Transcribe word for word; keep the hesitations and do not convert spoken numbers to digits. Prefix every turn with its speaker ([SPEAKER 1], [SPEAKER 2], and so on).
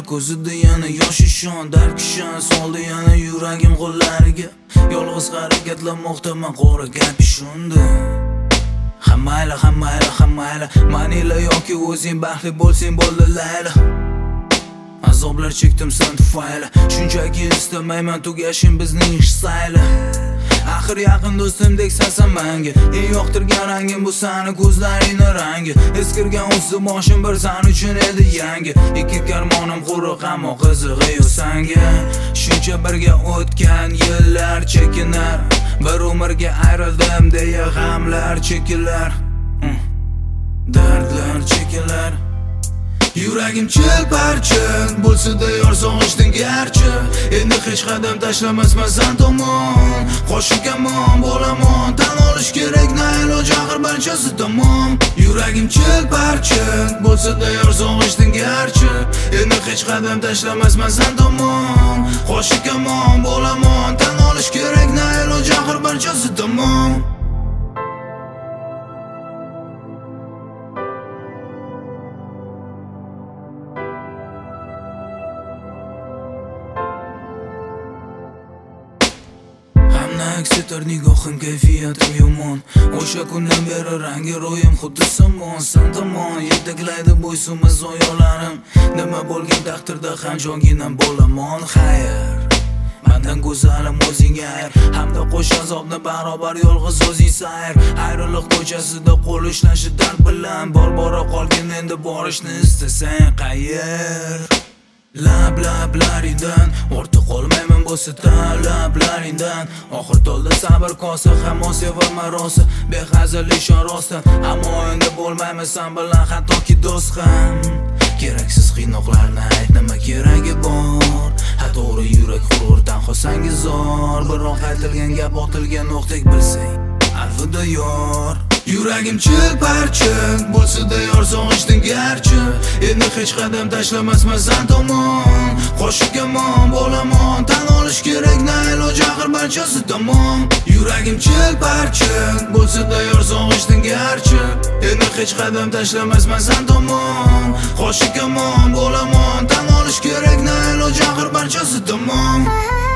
[SPEAKER 1] ko'zida yana yosh ishon, dark ishon soldi yana yuragim qo'llariga. Yolg'iz harakatlanmoqdaman qora kapishonda. Hammayla hammayla hammayla manila yoki o'zing baxtli bo'lsang bo'ldi layla. Azoblar chekdim sen tufayli, shunchaki istamayman tugashim bizning ish sayli. Axir yaqin do'stimdek sansan menga, eng yoqtirgan rangim bu sani ko'zlaringning rangi. Eskirgan o'zi boshim bir san uchun edi yangi. Ikki karmonim quruq ammo qizig'i yo'q sanga. Shuncha birga o'tgan yillar chekinar, bir umrga ayrildim deya g'amlar chekilar, dardlar chekilar. Yuragim chil-parchin bo'lsa-da yor sog'ishding garchi. Endi hech qadam tashlamasman san tomon. Qo'shiq kamon bo'laman, tan olish kerak na iloj axir barchasi tamom. Yuragim chil-parchin bo'lsa-da yor sog'ishding garchi. Endi hech qadam tashlamasman san tomon. Qo'shiq kamon bo'laman, tan olish kerak na iloj axir barchasi tamom. Aks etar nigohim kayfiyatim yomon. O'sha kundan beri rangi ro'yim xuddi somon. San tomon yetaklaydi bo'ysunmas oyoqlarim. Nima bo'lgan taqdirda ham jonginam bo'laman. Xayr, mendan go'zalim o'zingga ayr, hamda qo'sh azobni barobar yolg'iz o'zing sayr. Ayriliq ko'chasida qo'l ushlashi dard bilan, bor bora qolgin endi borishni istasang qayer. Lab lablaringdan ortiq qolmayman bo'lsa talablaringdan. Oxir to'ldi sabr kosa, hamon sevaman rosa, behazil ishon rostdan. Ammo endi bo'lmayman sen bilan hattoki do'st ham. Keraksiz qiynoqlarni ayt, nima keragi bor? Ha to'g'ri yurak hurur tanho sangi zor. Biroq aytilgan gap otilgan o'qdek bilsang alvida yor. Yuragim chil-parchin bo'lsa-da yor sog'ishding garchi. Endi hech qadam tashlamasman san tomon. Qo'shiq kamon bo'laman, tan olish kerak na iloj axir barchasi tamom. Yuragim chil-parchin bo'lsa-da yor sog'ishding garchi. Endi hech qadam tashlamasman san tomon. Qo'shiq kamon bo'laman, tan olish kerak na iloj axir barchasi tamom.